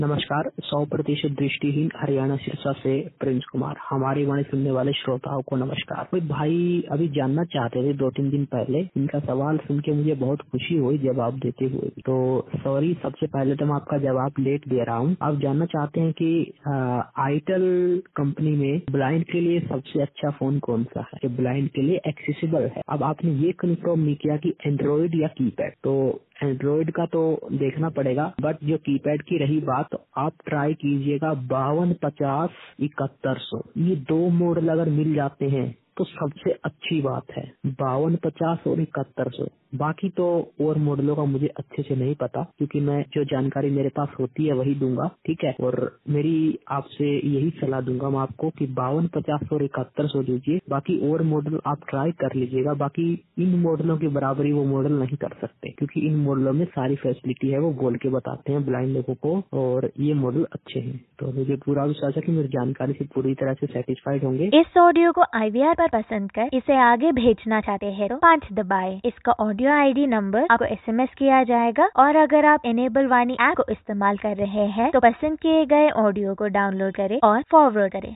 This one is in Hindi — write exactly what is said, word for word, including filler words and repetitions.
नमस्कार। सौ प्रतिशत दृष्टिहीन हरियाणा सिरसा से प्रिंस कुमार। हमारी वाणी सुनने वाले श्रोताओं को नमस्कार। कोई भाई अभी जानना चाहते थे दो तीन दिन पहले, इनका सवाल सुन के मुझे बहुत खुशी हुई जवाब देते हुए। तो सॉरी, सबसे पहले तो मैं आपका जवाब लेट दे रहा हूँ। आप जानना चाहते हैं कि आईटेल कंपनी में ब्लाइंड के लिए सबसे अच्छा फोन कौन सा है, कि ब्लाइंड के लिए एक्सेसिबल है। अब आपने ये कंफर्म नहीं किया कि एंड्रॉइड या कीपैड, तो एंड्रॉइड का तो देखना पड़ेगा, बट जो कीपैड की रही बात, तो आप ट्राई कीजिएगा बावन पचास इकहत्तर सौ, ये दो मॉडल अगर मिल जाते हैं तो सबसे अच्छी बात है, बावन पचास और इकहत्तर सौ। बाकी तो और मॉडलों का मुझे अच्छे से नहीं पता, क्योंकि मैं जो जानकारी मेरे पास होती है वही दूंगा, ठीक है। और मेरी आपसे यही सलाह दूंगा मैं आपको कि बावन पचास और इकहत्तर सौ लीजिए, बाकी और मॉडल आप ट्राई कर लीजिएगा। बाकी इन मॉडलों की बराबरी वो मॉडल नहीं कर सकते, क्योंकि इन मॉडलों में सारी फैसिलिटी है, वो बोल के बताते हैं ब्लाइंड लोगों को, और ये मॉडल अच्छे हैं। तो मुझे पूरा विश्वास है कि मेरी जानकारी से पूरी तरह से सेटिस्फाइड होंगे। इस ऑडियो को आईवीआर पर पसंद कर इसे आगे भेजना चाहते हैं तो पाँच दबाएं। इसका ऑडियो आईडी नंबर आपको एसएमएस किया जाएगा, और अगर आप इनेबल वाणी ऐप को इस्तेमाल कर रहे हैं तो पसंद किए गए ऑडियो को डाउनलोड करें और फॉरवर्ड करें।